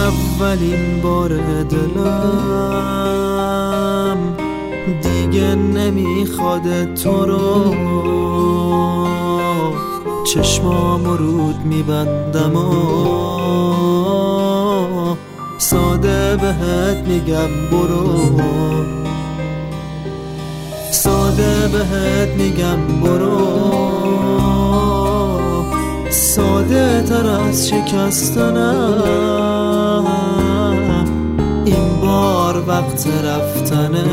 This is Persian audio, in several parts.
اولین بار دلم دیگه نمیخواد تو رو، چشمامو رود میبندم و ساده بهت میگم برو، ساده بهت میگم برو، ساده تر از شکستنم این بار وقت رفتنه،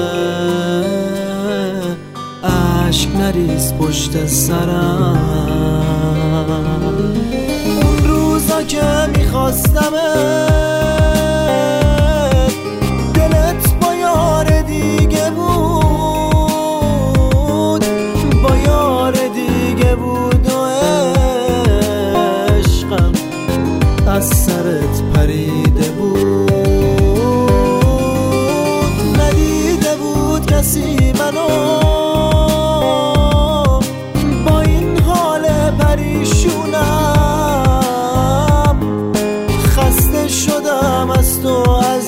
عشق نریز پشت سرم. اون روزا که میخواستم دلت با یار دیگه بود، با یار دیگه بود و عشقم از سرت پریده بود، ندیده بود کسی منو با این حال پریشونم، خسته شدم از تو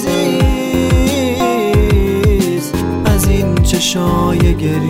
عزیز، از این چشای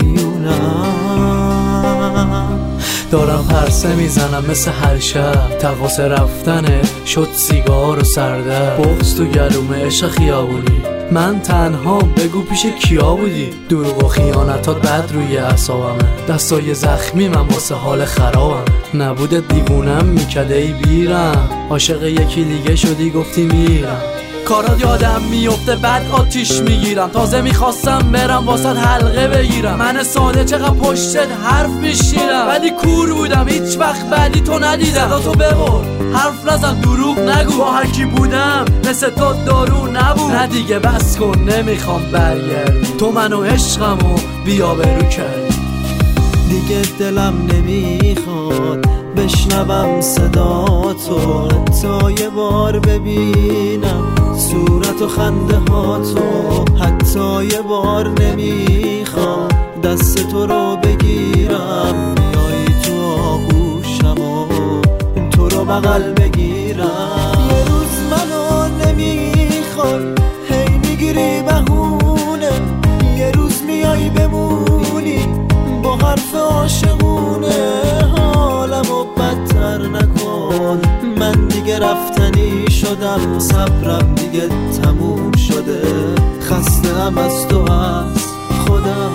گریونم. دارم پرسه میزنم مثل هر شب، تقاص رفتنه شد سیگار و سرده، بغض تو گلومه عشق خیابونی، من تنها بگو پیش کیا بودی؟ دروغ و خیانتات بد روی اعصابمه، دستای زخمی من واسه حال خرابم، نبودت دیوونم میکرد ای بیرم، عاشق یکی دیگه شدی گفتی میرم، کارات یادم میفته بعد آتیش میگیرم، تازه میخواستم برم واسه حلقه بگیرم، من ساده چقدر پشتت حرف میشیرم، ولی کور بودم هیچ وقت بعدی تو ندیدم، صدا تو ببر حرف نزن دروغ نگو، با هر کی بودم مثل تو دارو نبود، نه دیگه بس کن نمیخوام برگردی، تو منو عشقمو بیا برو کردی، دیگه دلم نمیخواد بشنوم صدا تو، حتی یه بار ببینم صورت و خنده ها تو، حتی یه بار نمیخوام دست تو رو بگیرم، بیایی تو آغوشم و تو رو بغل بگیرم، یه روز منو نمیخوای هی میگیری بهونه، یه روز میای بمونی با حرف عاشقونه، حالمو بدتر نکن، من دیگه رفتنی شدم، صبرم دیگه تموم شده، خسته‌ام از تو از خودم.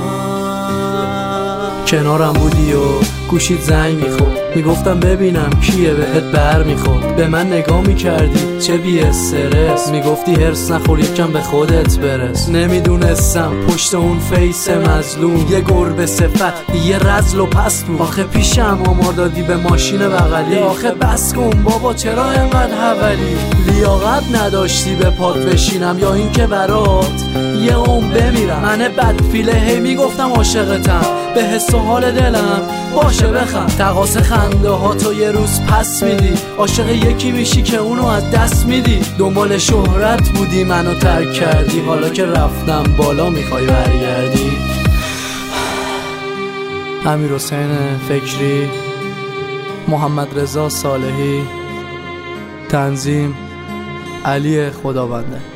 کنارم بودی و گوشید زنگ میخورد، میگفتم ببینم کیه بهت بر میخورد، به من نگاه میکردی چه بی استرس، میگفتی هرس نخور یکم به خودت برس، نمیدونستم پشت اون فیس مظلوم یه گربه صفت یه رزل و پست بود، آخه پیشم آمار دادی به ماشین بغلی، آخه بس کن بابا چرا اینقدر حولی، لیاقت نداشتی به پات بشینم یا اینکه برات یه عمر بمیرم، من بدفیله هی میگفتم عاشقتم، به حس و حال دلم باشه بخم، تقاص خنده ها تو یه روز پس میدی، عاشق یکی میشی که اونو از دست میدی، دنبال شهرت بودی منو ترک کردی، حالا که رفتم بالا میخوای برگردی. امیرحسین فکری، محمد رضا صالحی، تنظیم علی خداونده.